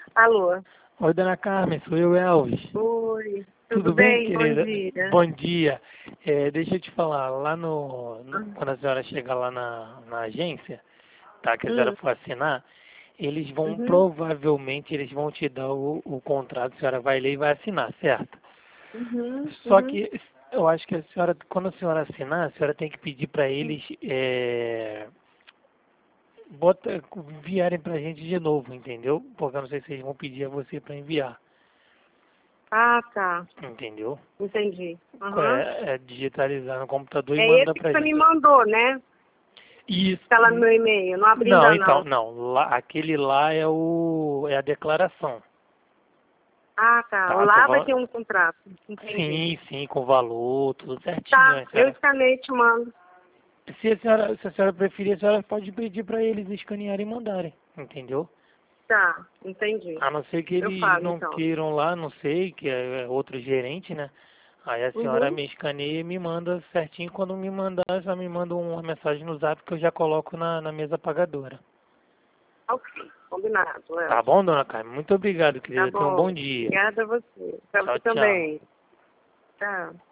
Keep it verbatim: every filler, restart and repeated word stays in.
Alô? Oi, dona Carmen, sou eu, Elvis. Oi, tudo, Tudo bem? bem, Bom querida? dia. Bom dia. É, deixa eu te falar, lá no, no- Hum. quando a senhora chegar lá na, na agência, tá, que a senhora Hum. for assinar, eles vão, Uhum. provavelmente, eles vão te dar o, o contrato, a senhora vai ler e vai assinar, certo? Uhum. Só Uhum. que eu acho que a senhora, quando a senhora assinar, a senhora tem que pedir para eles é, bota, enviarem pra gente de novo, entendeu? Porque eu não sei se eles vão pedir a você para enviar, Ah, tá. entendeu? Entendi. Uhum. É, é digitalizar no computador e É mandar esse que pra você me gente. mandou, né? Isso. Tá lá no meu e-mail. Não abri Não, ainda, então, não. não. Lá, aquele lá é o é a declaração, Ah, tá. tá? Tô Lá vai falando. ter um contrato. Entendi. Sim, sim, com valor, tudo certinho, Tá. a Eu senhora. escanei e te mando. Se a senhora, se a senhora preferir, a senhora pode pedir para eles escanearem e mandarem, entendeu? Tá. Entendi. A não ser que Eu eles falo, não então. queiram lá, não sei, que é outro gerente, né? Aí a senhora Uhum. me escaneia e me manda certinho. Quando me mandar, já me manda uma mensagem no zap que eu já coloco na, na mesa pagadora. Ok. Combinado, Tá Léo. bom, dona Carmen? Muito obrigado, Tá querida. Tenha um bom bom. dia. Obrigada a você. Pra Tchau, você tchau. também. Tchau.